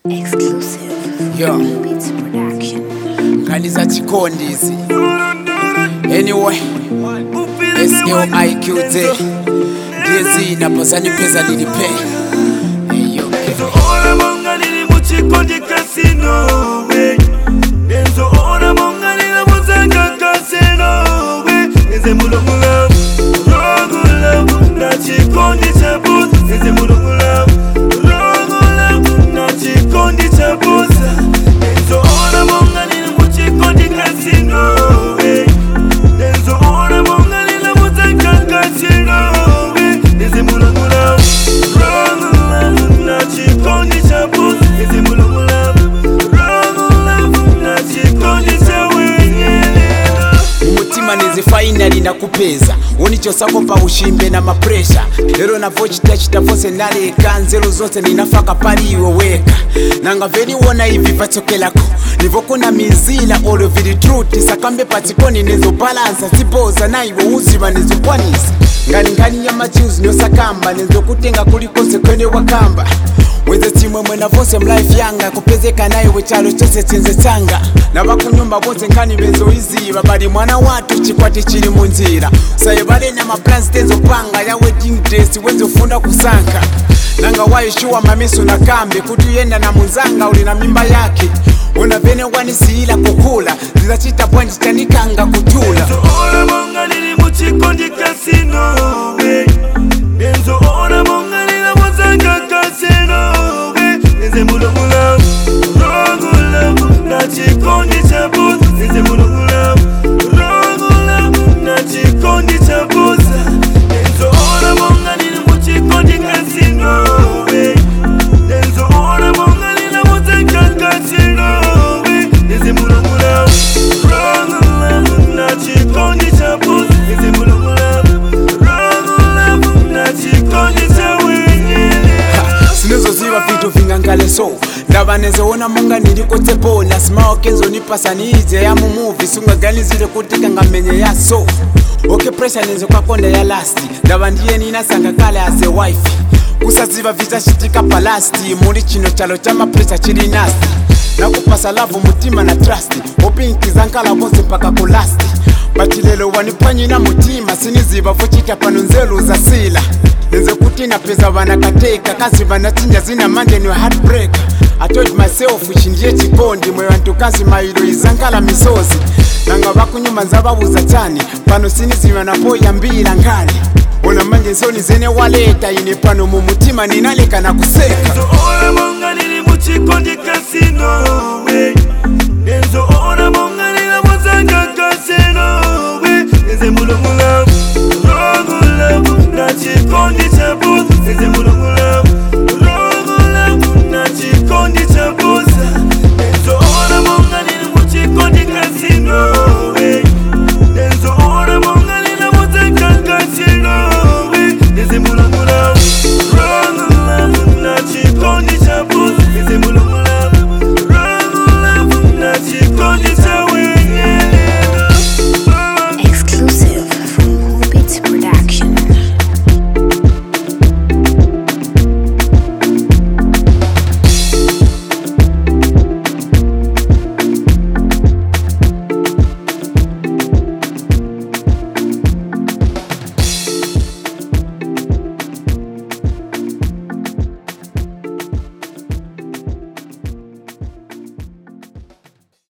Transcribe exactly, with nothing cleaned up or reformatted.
Exclusive. Yo. Beats production. Kali za chikondisi. Anyway, S L I Q Z D Z na posani pesa nilipe. Hey yo, Enzo ora monga nili muchikondi casino we. Enzo ora monga nili muzanga casino we. Enze mulo mula, rogula, na chikondi chabuza. Enze mulo mula, rogula, na chikondi chabuza. Enzo ora monga nili muchikondi casino we. Enzo ora monga nili muzanga casino we. Enze mulo mula, rogula, na chikondi chabuza. Enze mulo mula, rogula, na chikondi chawenyelelo. umutima neze finally nakupeza unicho sako pa ushimbe na mapresha lero navochita chita fose naleka nzelo zose ninafaka pali iwe weka nanga veni wona hivi patsokelako nivokuna mizila all of the truth sakambe patsikoni nezo balance sipoza na iwe uziba nezo kwanisa ngani ngani ya machuzi nyosakamba nezo kutenga kulikose kwene wakamba weze timwe mwena vose mlife yanga kupezeka naye wechalo chose chenze tsanga nabakunyumba bose nkani bezo iziba bali mwana watu chikwati chiri munzira usaye bale na maplans tenzo panga ya wedding dress wenzo funda kusanka nanga waishuwa mamisu na kambi kutuyenda na muzanga uli na mimba yake una vene wanisiila kukula zizachita pwanji chanikanga kutula Enzo ora monga nili muchikondi casino we. Enzo ora monga nili muzanga casino we. Enze mulo mula, rogula, na chikondi chabuza. Enze mulo mula, rogula, na chikondi chabuza. Enzo ora monga nili muchikondi casino we. Enzo ora monga nili muzanga casino we. Enze mulo mula, rogula, na chikondi chabuza. Enze mulo mula, rogula, na chikondi chawenyelelo. sinozoziva vitu vingangale so ndava nezoona monga nilikotsepona simao kenzo nipasa niije ya mumuvi sungaganizile kutika ngamenye ya so oke presha nezo kwakonda ya lasti ndava ndiye ninasanga kale ase wifi kusaziva vizachitika palasti muri chino chalo cha mapresha chili nasti nakupasa lavu mutima na trust opinkiza nkala vose mpaka kulasti bachilelo wanipanyina mutima siniziva vochita pano nzelu za sila nenze kuti napeza vanakateka kazi vanachinja zina mande niwe heartbreaker I told myself chindiye chikondi mwe vantu kazi mailo izangala misozi nanga vakunyuma nzavabuza chani pano siniziva napoya mbila ngani ona manje nsoni zene waleta ine pano mumutima ninaleka na kuseka Enzo ora monga nili muchikondi casino